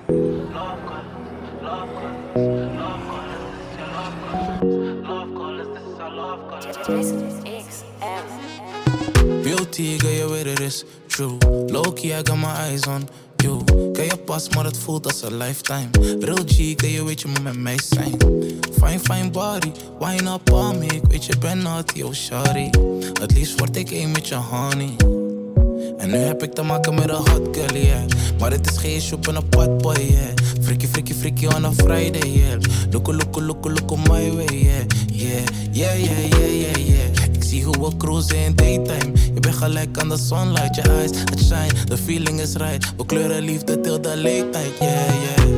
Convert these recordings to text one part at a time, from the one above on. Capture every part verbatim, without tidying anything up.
Beauty, girl, you weet het is true. Low-key, I got my eyes on you. Kan je pas, maar het voelt als een lifetime. Real G, kan je weet je moet met mij zijn. Fine, fine body, wine up on me. Ik weet je ben naughty, oh shawty. Het liefst word ik één met je honey. En nu heb ik te maken met een hot girl, yeah. Maar het is geen soep en een potboy, yeah. Freaky, freaky, freaky on a Friday, yeah. Look, look, look, look on my way, yeah. Yeah, yeah, yeah, yeah, yeah, yeah. Ik zie hoe we cruisen in daytime. Je bent gelijk aan de sunlight, je eyes, het shine. The feeling is right, we kleuren liefde till the late night, yeah, yeah.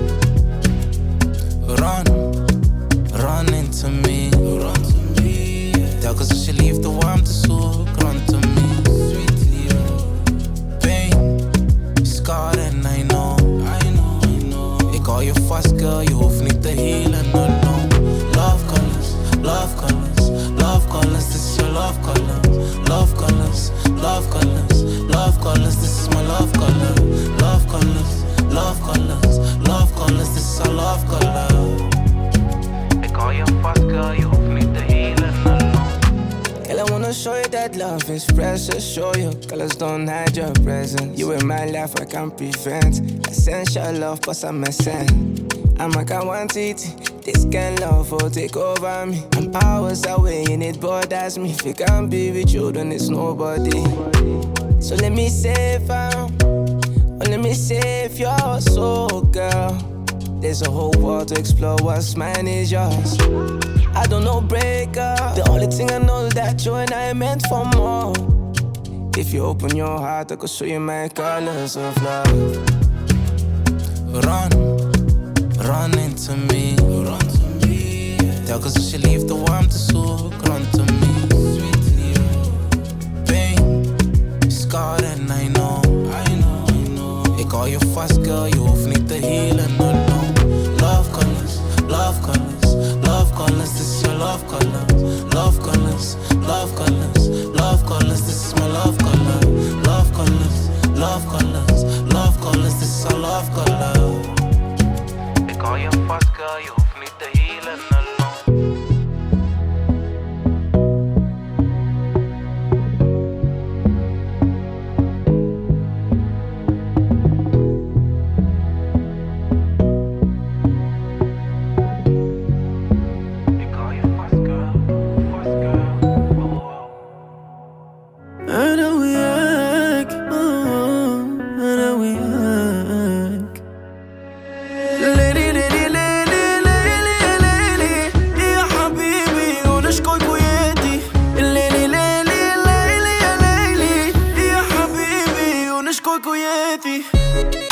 Run, run into me, run to me, yeah. Telkens als je liefde warmte zoekt, run to me. And I know, I know, I know. Ik hou je vast, girl, je hoeft niet te healen, no, no. Love colors, love colors, love colors, this is your love color. Love colors, love colors, love colors, this is my love color. Love colors, love colors, love colors, this is our love color. Ik hou je vast, girl, je hoeft niet te healen, no, no. Girl, I wanna show you that love is precious. Show you colors don't hide your presence. You in my life I can't prevent. Essential love, but I'm missing. I'm like I want it. This kind of love will take over me. I'm hours away and it bothers me. If you can't be with you, then it's nobody. So let me save you. Oh, let me save your soul, girl. There's a whole world to explore. What's mine is yours. I don't know breaker. The only thing I know is that you and I are meant for more. If you open your heart, I could show you my colors of love. Run, run into me, run to me, yeah. Telkens als je liefde warmte zoekt, run to me. Sweetly, yeah. Pain, scarred and I know, I know, I know. Ik hou je vast, girl, je hoeft niet te healen, no, no. Love colors, love colors, love colors, this is your love color. Love colors, love colors, love colors, this is my love color. Love colors, love colors, love colors, this is our love color. Ik hou je vast, girl, je hoeft niet te healen, no, no. Coyote.